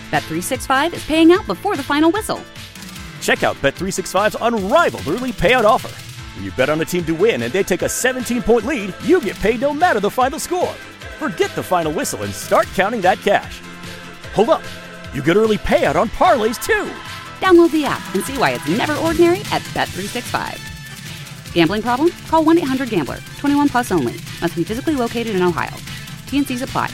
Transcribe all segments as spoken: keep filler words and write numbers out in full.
Bet three sixty-five is paying out before the final whistle. Check out Bet three sixty-five's unrivaled early payout offer. When you bet on a team to win and they take a seventeen-point lead, you get paid no matter the final score. Forget the final whistle and start counting that cash. Hold up. You get early payout on parlays, too. Download the app and see why it's never ordinary at Bet three sixty-five. Gambling problem? Call one eight hundred gambler. twenty-one plus only. Must be physically located in Ohio. T N Cs apply.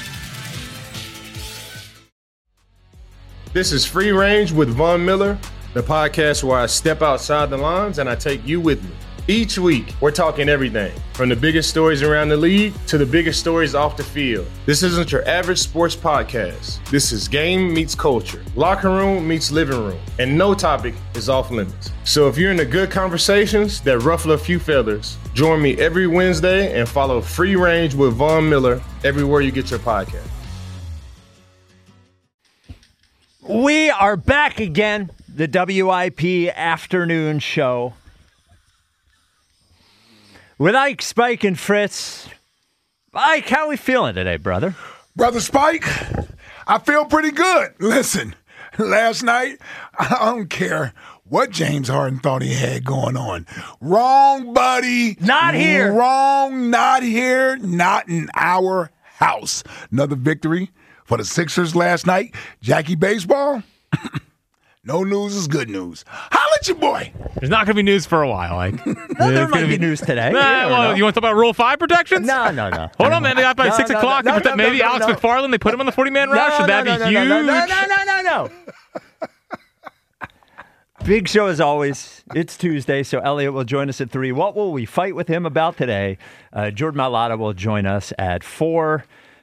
This is Free Range with Von Miller, the podcast where I step outside the lines and I take you with me. Each week, we're talking everything from the biggest stories around the league to the biggest stories off the field. This isn't your average sports podcast. This is game meets culture, locker room meets living room, and no topic is off limits. So if you're into good conversations that ruffle a few feathers, join me every Wednesday and follow Free Range with Von Miller everywhere you get your podcast. We are back again, the W I P afternoon show. With Ike, Spike, and Fritz. Ike, how are we feeling today, brother? Brother Spike, I feel pretty good. Listen, last night, I don't care what James Harden thought he had going on. Wrong, buddy. Not here. Wrong, not here, not in our house. Another victory for the Sixers last night. Jackie Baseball, no news is good news. Holla at your boy. There's not going to be news for a while, like. No, there might be news today. Nah, well, you want to talk about Rule five protections? No, no, no. Hold on, man. They got by No, six no, o'clock. no, They put no, that- no, maybe no, Alex no. McFarland, they put him on the forty-man rush. Should that no, be no, huge? No, no, no, no, no, no. Big show as always. It's Tuesday, so Elliot will join us at three. What will we fight with him about today? Uh, Jordan Mailata will join us at four.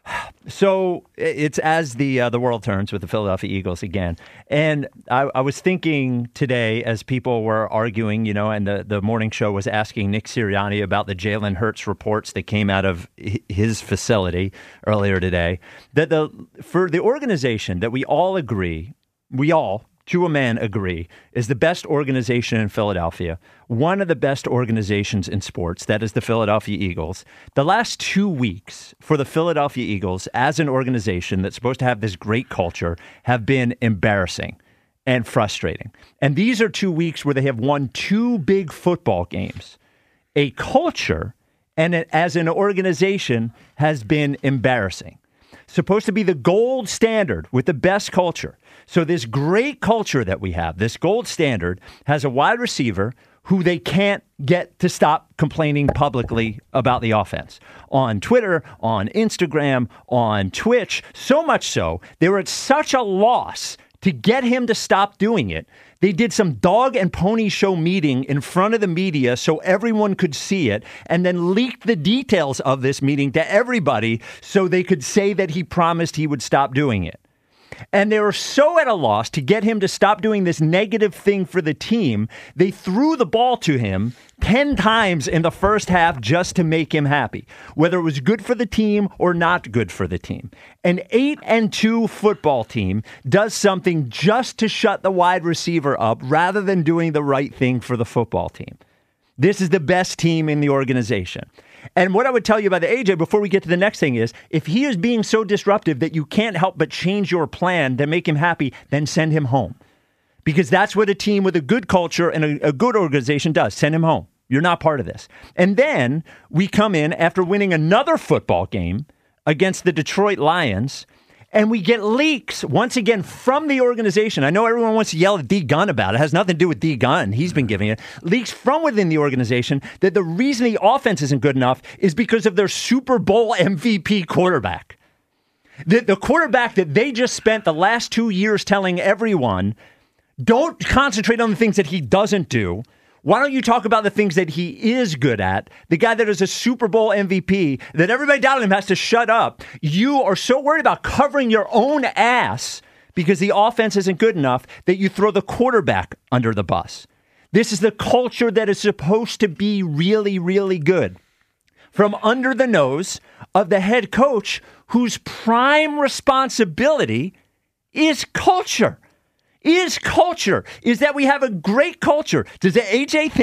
So it's as the uh, the world turns with the Philadelphia Eagles again. And I, I was thinking today as people were arguing, you know, and the, the morning show was asking Nick Sirianni about the Jalen Hurts reports that came out of his facility earlier today, that the for the organization that we all agree, we all, to a man, agree, is the best organization in Philadelphia, one of the best organizations in sports, that is the Philadelphia Eagles. The last two weeks for the Philadelphia Eagles as an organization that's supposed to have this great culture have been embarrassing and frustrating. And these are two weeks where they have won two big football games. A culture and it, as an organization has been embarrassing. Supposed to be the gold standard with the best culture. So this great culture that we have, this gold standard, has a wide receiver who they can't get to stop complaining publicly about the offense. On Twitter, on Instagram, on Twitch, so much so, they were at such a loss to get him to stop doing it. They did some dog and pony show meeting in front of the media so everyone could see it, and then leaked the details of this meeting to everybody so they could say that he promised he would stop doing it. And they were so at a loss to get him to stop doing this negative thing for the team, they threw the ball to him ten times in the first half just to make him happy, whether it was good for the team or not good for the team. An eight and two football team does something just to shut the wide receiver up rather than doing the right thing for the football team. This is the best team in the organization. And what I would tell you about the A J before we get to the next thing is, if he is being so disruptive that you can't help but change your plan to make him happy, then send him home. Because that's what a team with a good culture and a, a good organization does. Send him home. You're not part of this. And then we come in after winning another football game against the Detroit Lions, and we get leaks, once again, from the organization. I know everyone wants to yell at D. Gunn about it. It has nothing to do with D. Gunn. He's been giving it. Leaks from within the organization that the reason the offense isn't good enough is because of their Super Bowl M V P quarterback. The, the quarterback that they just spent the last two years telling everyone, don't concentrate on the things that he doesn't do. Why don't you talk about the things that he is good at? The guy that is a Super Bowl M V P, that everybody doubting him has to shut up. You are so worried about covering your own ass because the offense isn't good enough that you throw the quarterback under the bus. This is the culture that is supposed to be really, really good. From under the nose of the head coach whose prime responsibility is culture. Is culture, is that we have a great culture. Does the A J thing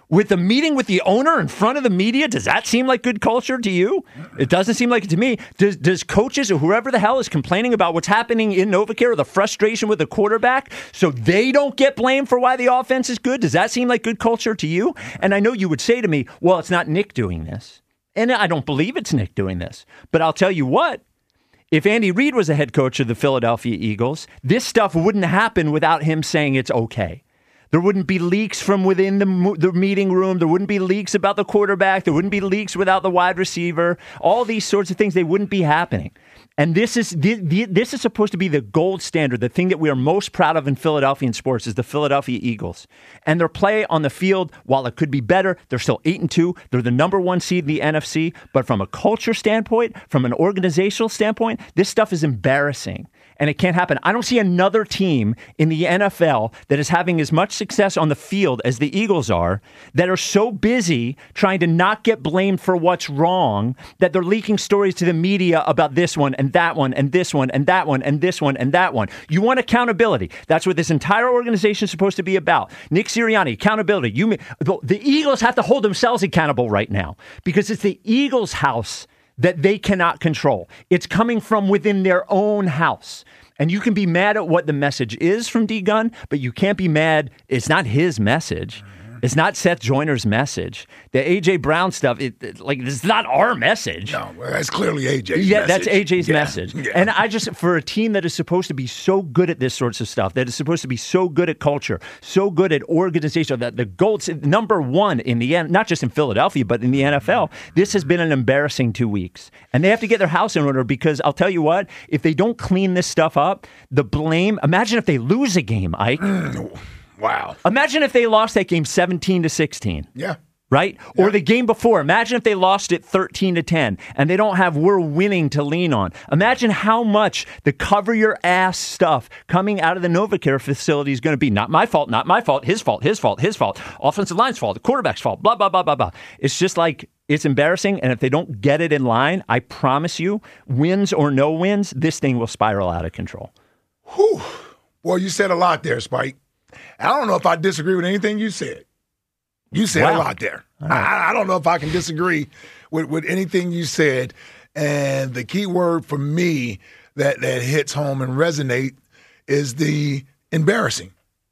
with a meeting with the owner in front of the media? Does that seem like good culture to you? It doesn't seem like it to me. Does does coaches or whoever the hell is complaining about what's happening in NovaCare or the frustration with the quarterback so they don't get blamed for why the offense is good? Does that seem like good culture to you? And I know you would say to me, well, it's not Nick doing this. And I don't believe it's Nick doing this. But I'll tell you what, if Andy Reid was the head coach of the Philadelphia Eagles, this stuff wouldn't happen without him saying it's okay. There wouldn't be leaks from within the, the meeting room. There wouldn't be leaks about the quarterback. There wouldn't be leaks without the wide receiver. All these sorts of things, they wouldn't be happening. And this is this is supposed to be the gold standard. The thing that we are most proud of in Philadelphia sports is the Philadelphia Eagles. And their play on the field, while it could be better, they're still eight and two. They're the number one seed in the N F C. But from a culture standpoint, from an organizational standpoint, this stuff is embarrassing. And it can't happen. I don't see another team in the N F L that is having as much success on the field as the Eagles are, that are so busy trying to not get blamed for what's wrong, that they're leaking stories to the media about this one and that one and this one and that one and this one and that one. You want accountability. That's what this entire organization is supposed to be about. Nick Sirianni, accountability. You, the Eagles have to hold themselves accountable right now because it's the Eagles' house that they cannot control. It's coming from within their own house. And you can be mad at what the message is from D. Gunn, but you can't be mad. It's not his message. It's not Seth Joyner's message. The A J. Brown stuff, it, it, like, it's not our message. No, that's clearly A J's yeah, message. That's A J's yeah. message. Yeah. And I just, for a team that is supposed to be so good at this sorts of stuff, that is supposed to be so good at culture, so good at organization, that the gold, number one in the end, not just in Philadelphia, but in the N F L, this has been an embarrassing two weeks. And they have to get their house in order because I'll tell you what, if they don't clean this stuff up, the blame, imagine if they lose a game, Ike. Wow. Imagine if they lost that game seventeen to sixteen. Yeah. Right? Yeah. Or the game before. Imagine if they lost it thirteen to ten and they don't have we're winning to lean on. Imagine how much the cover your ass stuff coming out of the NovaCare facility is going to be. Not my fault, not my fault, his fault, his fault, his fault, offensive line's fault, the quarterback's fault, blah, blah, blah, blah, blah. It's just like, it's embarrassing. And if they don't get it in line, I promise you, wins or no wins, this thing will spiral out of control. Whew. Well, you said a lot there, Spike. I don't know if I disagree with anything you said. You said wow. a lot there. Right. I, I don't know if I can disagree with, with anything you said. And the key word for me that, that hits home and resonate is the embarrassing.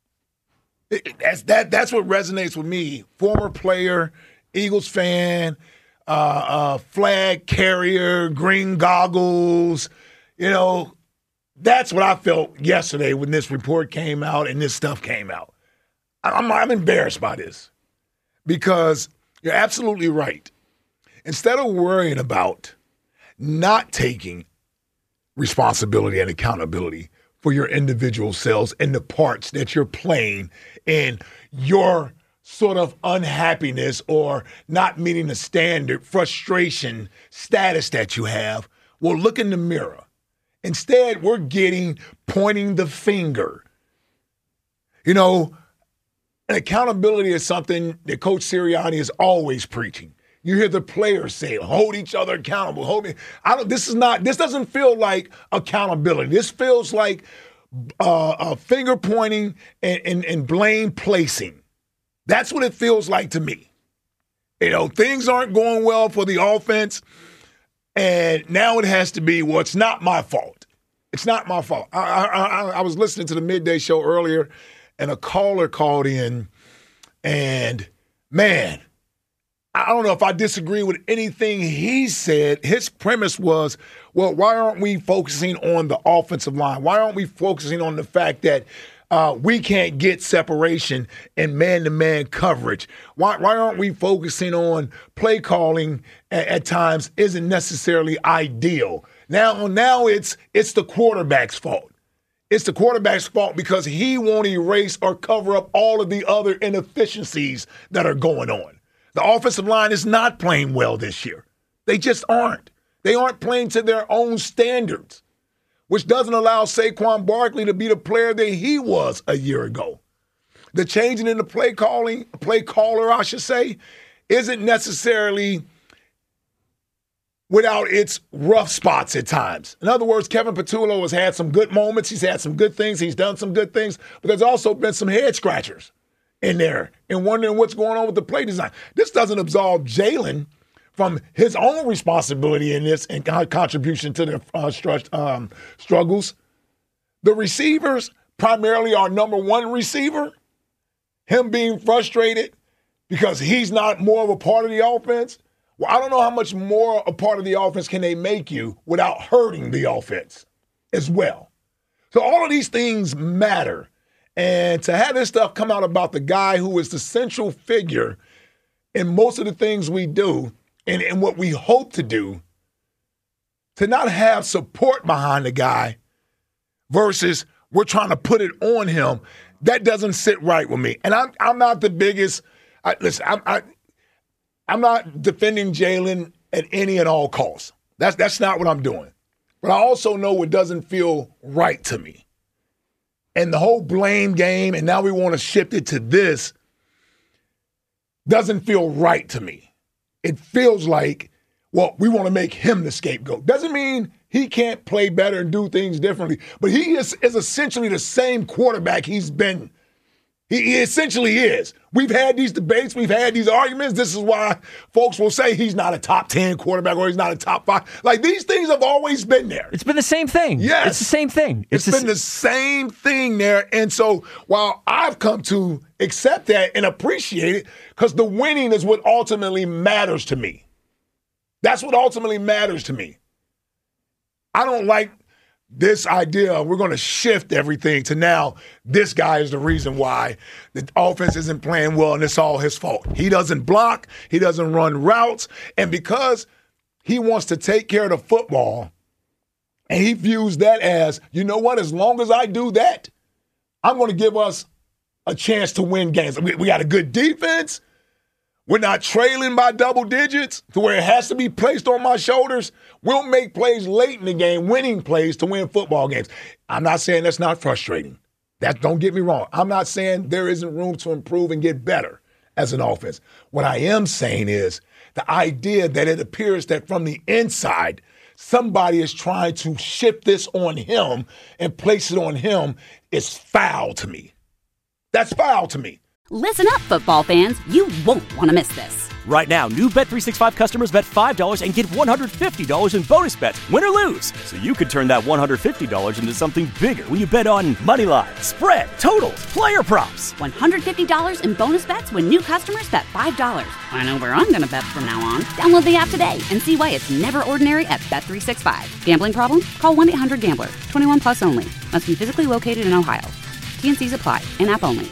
It, it, that's, that, that's what resonates with me. Former player, Eagles fan, uh, uh, flag carrier, green goggles, you know, that's what I felt yesterday when this report came out and this stuff came out. I'm, I'm embarrassed by this because you're absolutely right. Instead of worrying about not taking responsibility and accountability for your individual selves and the parts that you're playing in your sort of unhappiness or not meeting the standard, frustration, status that you have, well, look in the mirror. Instead, we're getting pointing the finger. You know, accountability is something that Coach Sirianni is always preaching. You hear the players say, hold each other accountable. Hold me. I don't, this is not, this doesn't feel like accountability. This feels like uh, uh, finger pointing and, and, and blame placing. That's what it feels like to me. You know, things aren't going well for the offense. And now it has to be, well, it's not my fault. It's not my fault. I, I, I was listening to the midday show earlier, and a caller called in, and man, I don't know if I disagree with anything he said. His premise was, well, why aren't we focusing on the offensive line? Why aren't we focusing on the fact that Uh, we can't get separation and man-to-man coverage? Why, why aren't we focusing on play calling at, at times isn't necessarily ideal? Now, now it's it's the quarterback's fault. It's the quarterback's fault because he won't erase or cover up all of the other inefficiencies that are going on. The offensive line is not playing well this year. They just aren't. They aren't playing to their own standards, which doesn't allow Saquon Barkley to be the player that he was a year ago. The changing in the play calling, play caller, I should say, isn't necessarily without its rough spots at times. In other words, Kevin Patullo has had some good moments. He's had some good things. He's done some good things. But there's also been some head scratchers. in there and wondering what's going on with the play design. This doesn't absolve Jalen from his own responsibility in this and contribution to the uh, stru- um, struggles. The receivers, primarily our number one receiver, him being frustrated because he's not more of a part of the offense. Well, I don't know how much more a part of the offense can they make you without hurting the offense as well. So all of these things matter. And to have this stuff come out about the guy who is the central figure in most of the things we do and, and what we hope to do, to not have support behind the guy versus we're trying to put it on him, that doesn't sit right with me. And I'm I'm not the biggest I, – listen, I'm, I, I'm not defending Jalen at any and all costs. That's that's not what I'm doing. But I also know it doesn't feel right to me. And the whole blame game, and now we want to shift it to this, doesn't feel right to me. It feels like, well, we want to make him the scapegoat. Doesn't mean he can't play better and do things differently, but he is, is essentially the same quarterback he's been. He, he essentially is. We've had these debates. We've had these arguments. This is why folks will say he's not a top ten quarterback or he's not a top five. Like, these things have always been there. It's been the same thing. Yes. It's the same thing. It's, it's been the, the same thing there. And so while I've come to accept that and appreciate it, because the winning is what ultimately matters to me. That's what ultimately matters to me. I don't like this idea of we're going to shift everything to now this guy is the reason why the offense isn't playing well and it's all his fault. He doesn't block. He doesn't run routes. And because he wants to take care of the football and he views that as, you know what, as long as I do that, I'm going to give us a chance to win games. We, we got a good defense. We're not trailing by double digits to where it has to be placed on my shoulders. We'll make plays late in the game, winning plays to win football games. I'm not saying that's not frustrating. That, don't get me wrong. I'm not saying there isn't room to improve and get better as an offense. What I am saying is the idea that it appears that from the inside, somebody is trying to shift this on him and place it on him is foul to me. That's foul to me. Listen up, football fans. You won't want to miss this. Right now, new Bet three sixty-five customers bet five dollars and get one hundred fifty dollars in bonus bets, win or lose. So you could turn that one hundred fifty dollars into something bigger when you bet on money line, spread, totals, player props. one hundred fifty dollars in bonus bets when new customers bet five dollars. I know where I'm going to bet from now on. Download the app today and see why it's never ordinary at Bet three sixty-five. Gambling problem? Call one eight hundred gambler. twenty-one plus only. Must be physically located in Ohio. T N Cs apply. In-app only.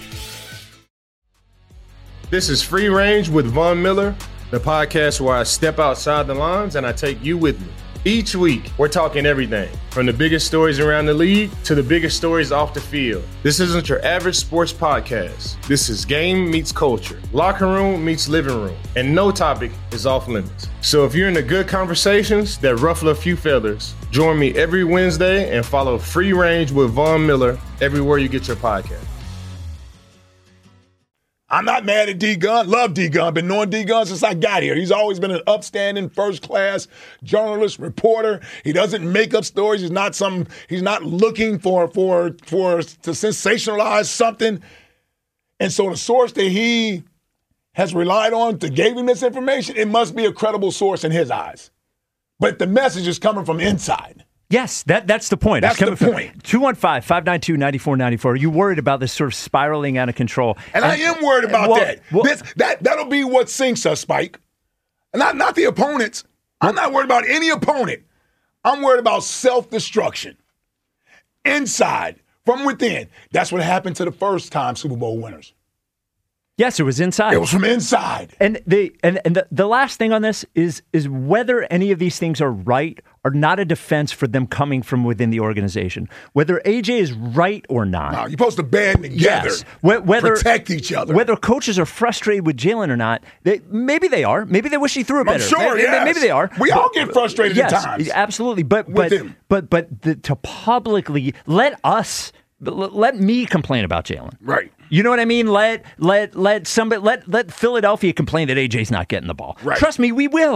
This is Free Range with Von Miller, the podcast where I step outside the lines and I take you with me. Each week, we're talking everything from the biggest stories around the league to the biggest stories off the field. This isn't your average sports podcast. This is game meets culture, locker room meets living room, and no topic is off limits. So if you're into good conversations that ruffle a few feathers, join me every Wednesday and follow Free Range with Von Miller everywhere you get your podcast. I'm not mad at D-Gun. Love D-Gun. Been knowing D-Gun since I got here. He's always been an upstanding, first-class journalist, reporter. He doesn't make up stories. He's not some. He's not looking for for for to sensationalize something. And so the source that he has relied on to give him this information, it must be a credible source in his eyes. But the message is coming from inside. Yes, that that's the point. That's the point. two one five, five nine two, nine four nine four. Are you worried about this sort of spiraling out of control? And, and I am worried about well, that. Well, this, that. That'll be what sinks us, Spike. Not, not the opponents. I'm not worried about any opponent. I'm worried about self-destruction. Inside, from within. That's what happened to the first time Super Bowl winners. Yes, it was inside. It was from inside. And the and, and the, the last thing on this is is whether any of these things are right are not a defense for them coming from within the organization. Whether A J is right or not. No, you're supposed to band together. Yes. Whether, protect each other. Whether coaches are frustrated with Jalen or not, they, maybe they are. Maybe they wish he threw it better. I'm sure, maybe, yes. maybe they are. We all get frustrated yes, at times. Absolutely. But with but him. but but the, to publicly let us let me complain about Jalen. Right. You know what I mean? Let let let somebody let let Philadelphia complain that A J's not getting the ball. Right. Trust me, we will.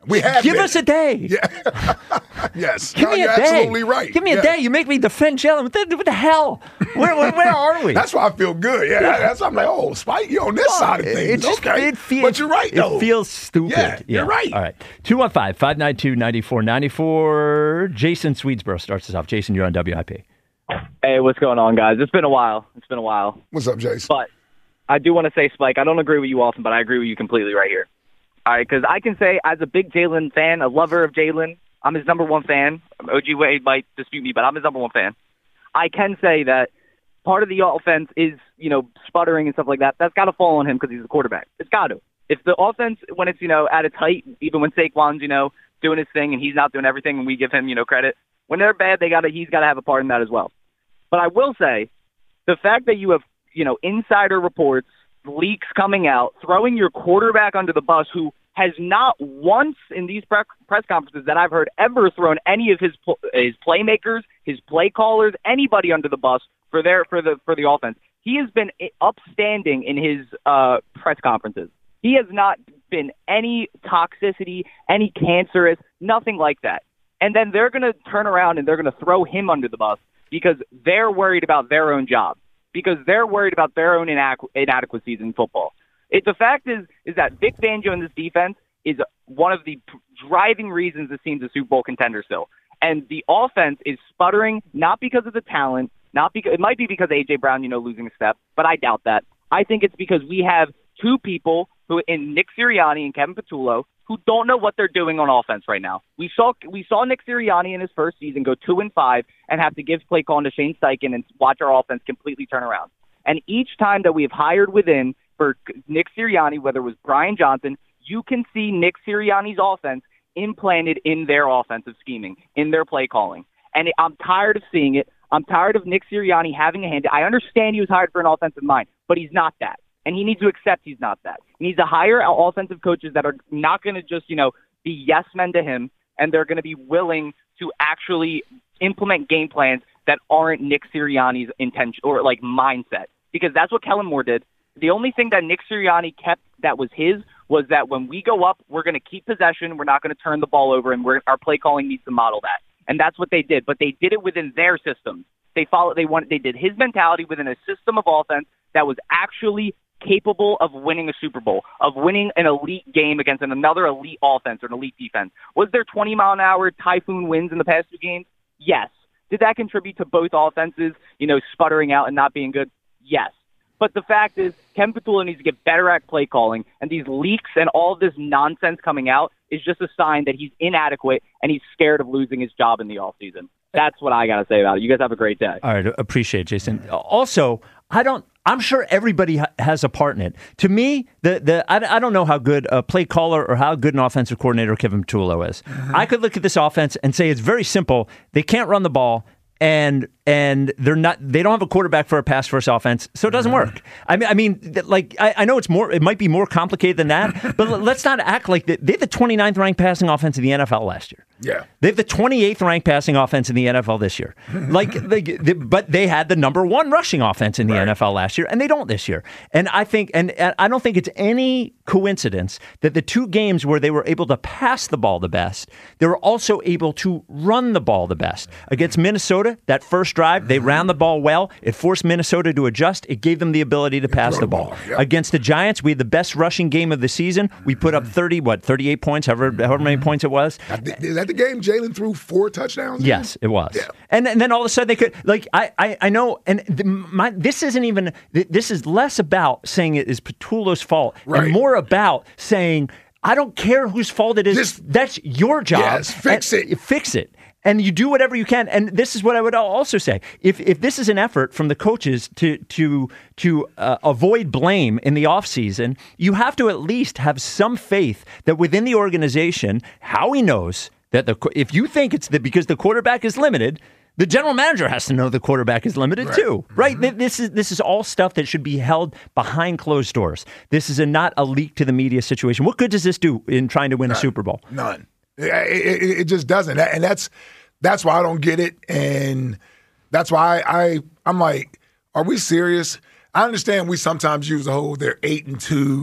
We have Give been. us a day. Yeah. Yes. Give no, me you're a day. absolutely right. Give me a Yeah. day. You make me defend Jalen. What the, what the hell? Where, where, where are we? That's why I feel good. Yeah, that's why I'm like, oh, Spike, you on this side of It things. just, okay. it feels, but you're right, though. It feels stupid. Yeah, you're right. All right. two one five, five nine two, nine four nine four. Jason Swedesboro starts us off. Jason, you're on W I P. Hey, what's going on, guys? It's been a while. It's been a while. What's up, Jason? But I do want to say, Spike, I don't agree with you often, but I agree with you completely right here. All right, because I can say, as a big Jalen fan, a lover of Jalen, I'm his number one fan. O G Wade might dispute me, but I'm his number one fan. I can say that part of the offense is, you know, sputtering and stuff like that. That's got to fall on him because he's the quarterback. It's got to. If the offense, when it's, you know, at its height, even when Saquon's, you know, doing his thing and he's not doing everything and we give him, you know, credit, when they're bad, they got to, he's got to have a part in that as well. But I will say, the fact that you have, you know, insider reports, leaks coming out, throwing your quarterback under the bus, who has not once in these pre- press conferences that I've heard ever thrown any of his pl- his playmakers, his play callers, anybody under the bus for their for the for the offense. He has been upstanding in his uh, press conferences. He has not been any toxicity, any cancerous, nothing like that. And then they're going to turn around and they're going to throw him under the bus because they're worried about their own job, because they're worried about their own inadequ- inadequacies in football. It, the fact is is that Vic Fangio and this defense is one of the p- driving reasons this team's a Super Bowl contender still. And the offense is sputtering, not because of the talent, not because it might be because of A J Brown, you know, losing a step, but I doubt that. I think it's because we have two people who, in Nick Sirianni and Kevin Patullo, who don't know what they're doing on offense right now. We saw we saw Nick Sirianni in his first season go two and five and have to give play calling to Shane Steichen and watch our offense completely turn around. And each time that we have hired within for Nick Sirianni, whether it was Brian Johnson, you can see Nick Sirianni's offense implanted in their offensive scheming, in their play calling. And I'm tired of seeing it. I'm tired of Nick Sirianni having a hand. I understand he was hired for an offensive mind, but he's not that. And he needs to accept he's not that. He needs to hire offensive coaches that are not going to just, you know, be yes men to him, and they're going to be willing to actually implement game plans that aren't Nick Sirianni's intention or like mindset, because that's what Kellen Moore did. The only thing that Nick Sirianni kept that was his was that when we go up, we're going to keep possession, we're not going to turn the ball over, and we're, our play calling needs to model that. And that's what they did. But they did it within their system. They followed. They wanted. They did his mentality within a system of offense that was actually capable of winning a Super Bowl, of winning an elite game against another elite offense or an elite defense. Was there twenty mile an hour typhoon winds in the past two games? Yes. Did that contribute to both offenses, you know, sputtering out and not being good? Yes. But the fact is, Kevin Patullo needs to get better at play calling, and these leaks and all of this nonsense coming out is just a sign that he's inadequate and he's scared of losing his job in the offseason. That's what I got to say about it. You guys have a great day. All right. Appreciate it, Jason. Also, I don't, I'm sure everybody ha- has a part in it. To me, the the I, I don't know how good a play caller or how good an offensive coordinator Kevin Patullo is. Mm-hmm. I could look at this offense and say it's very simple. They can't run the ball. And and they're not. They don't have a quarterback for a pass first offense, so it doesn't work. I mean, I mean, like I, I know it's more. It might be more complicated than that, but let's not act like that. They have the twenty-ninth ranked passing offense in the N F L last year. Yeah, they have the twenty-eighth ranked passing offense in the N F L this year. Like, they, they, but they had the number one rushing offense in the right. N F L last year, and they don't this year. And I think, and, and I don't think it's any coincidence that the two games where they were able to pass the ball the best, they were also able to run the ball the best. Against Minnesota, that first drive, they ran the ball well. It forced Minnesota to adjust. It gave them the ability to pass the ball. Yep. Against the Giants, we had the best rushing game of the season. We put up thirty, what, thirty-eight points, however, however many points it was. Is that the game Jalen threw four touchdowns? Yes, it was. Yeah. And, and then all of a sudden they could, like, I, I, I know, and the, my, this isn't even, this is less about saying it is Patullo's fault right. and more about saying, I don't care whose fault it is. Just, That's your job. Yes, fix and, it. Fix it. And you do whatever you can. And this is what I would also say. If if this is an effort from the coaches to to to uh, avoid blame in the offseason, you have to at least have some faith that within the organization, Howie knows that the if you think it's the, because the quarterback is limited, the general manager has to know the quarterback is limited right. too, right? Mm-hmm. This is this is all stuff that should be held behind closed doors. This is a, not a leak to the media situation. What good does this do in trying to win None. a Super Bowl? None. It, it, it just doesn't, and that's that's why I don't get it, and that's why I, I I'm like, are we serious? I understand we sometimes use the whole they're eight and two,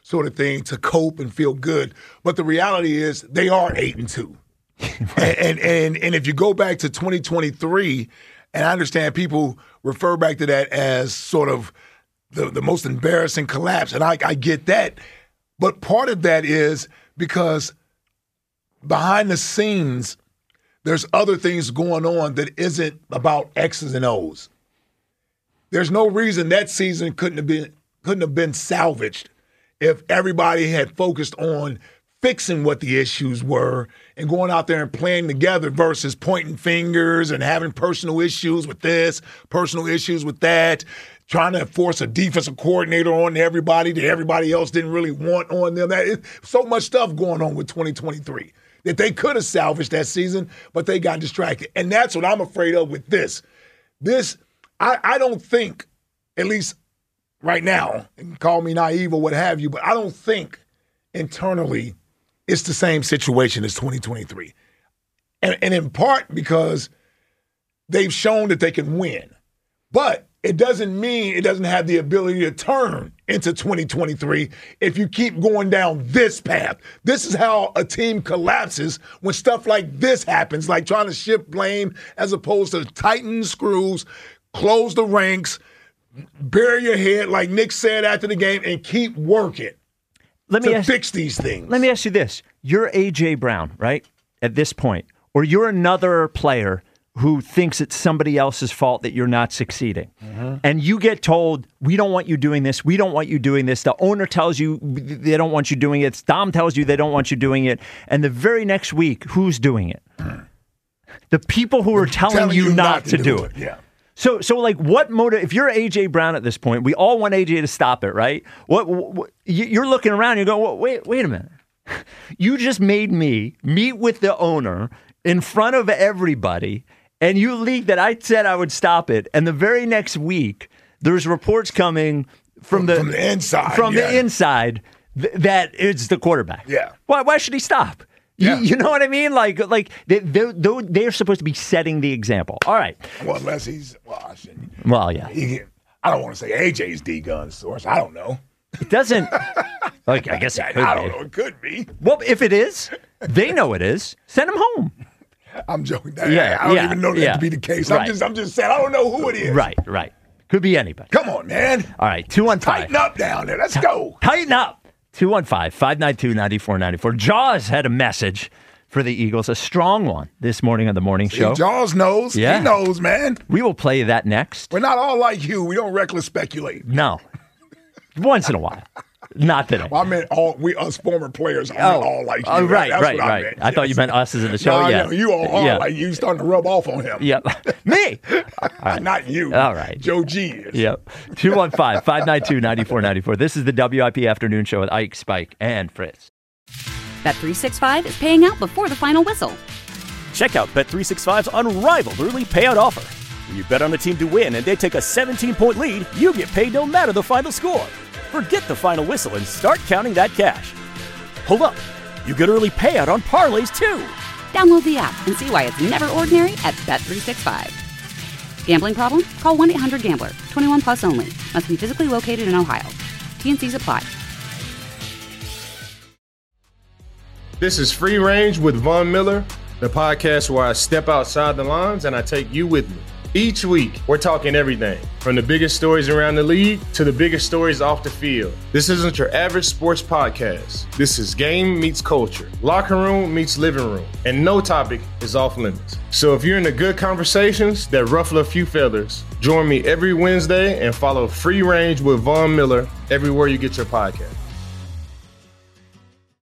sort of thing to cope and feel good. But the reality is they are eight and two. Right. And, and and if you go back to twenty twenty-three, and I understand people refer back to that as sort of the, the most embarrassing collapse, and I, I get that. But part of that is because behind the scenes, there's other things going on that isn't about X's and O's. There's no reason that season couldn't have been couldn't have been salvaged if everybody had focused on fixing what the issues were and going out there and playing together versus pointing fingers and having personal issues with this, personal issues with that, trying to force a defensive coordinator on everybody that everybody else didn't really want on them. That is so much stuff going on with twenty twenty-three that they could have salvaged that season, but they got distracted. And that's what I'm afraid of with this. This, I, I don't think, at least right now, and call me naive or what have you, but I don't think internally it's the same situation as twenty twenty-three. And, and in part because they've shown that they can win. But it doesn't mean it doesn't have the ability to turn into twenty twenty-three if you keep going down this path. This is how a team collapses when stuff like this happens, like trying to shift blame as opposed to tighten the screws, close the ranks, bury your head, like Nick said after the game, and keep working let me to ask, fix these things. Let me ask you this. You're A J. Brown, right, at this point, or you're another player who thinks it's somebody else's fault that you're not succeeding. Mm-hmm. And you get told, we don't want you doing this, we don't want you doing this. The owner tells you they don't want you doing it. Dom tells you they don't want you doing it. And the very next week, who's doing it? The people who are telling, telling you, you not, not to, to do, do it. it. Yeah. So, so like, what motive? If you're A J. Brown at this point, we all want A J to stop it, right? What, what you're looking around, you go, wait, wait a minute. You just made me meet with the owner in front of everybody, and you leaked that I said I would stop it. And the very next week, there's reports coming from the from the inside, from yeah. the inside th- that it's the quarterback. Yeah. Why? Why should he stop? Yeah. You, you know what I mean? Like, like they, they, they're supposed to be setting the example. All right. Well, unless he's well, I shouldn't. Well, yeah. He, I don't want to say A J's D-gun source. I don't know. It doesn't. Like, I guess it could I don't be. know. It could be. Well, if it is, they know it is. Send him home. I'm joking. That, Yeah, I don't yeah, even know that yeah. to be the case. Right. I'm just, I'm just saying. I don't know who it is. Right, right. Could be anybody. Come on, man. All right, two one five. Tighten up down there. Let's go. Tighten up. two one five, five nine two, nine four nine four. Jaws had a message for the Eagles, a strong one this morning on the morning show. See, Jaws knows. Yeah. He knows, man. We will play that next. We're not all like you. We don't reckless speculate. No. Once in a while. Not today. Well, I meant all we us former players. I meant Oh, all like you. oh, right, That's right, what I right. meant. I thought you Yes. meant us as in the show. No, yeah. no, you all are yeah. like you starting to rub off on him. Yep. Me. Not you. All right. Joe G is. Yep. two one five, five nine two, nine four nine four. This is the W I P Afternoon Show with Ike, Spike, and Fritz. Bet three sixty-five is paying out before the final whistle. Check out Bet three sixty-five's unrivaled early payout offer. When you bet on a team to win and they take a seventeen-point lead, you get paid no matter the final score. Forget the final whistle and start counting that cash. Hold up. You get early payout on parlays, too. Download the app and see why it's never ordinary at Bet three sixty-five. Gambling problem? Call one eight hundred gambler. twenty-one plus only. Must be physically located in Ohio. T and C's apply. This is Free Range with Von Miller, the podcast where I step outside the lines and I take you with me. Each week, we're talking everything from the biggest stories around the league to the biggest stories off the field. This isn't your average sports podcast. This is game meets culture, locker room meets living room, and no topic is off limits. So if you're into good conversations that ruffle a few feathers, join me every Wednesday and follow Free Range with Von Miller everywhere you get your podcast.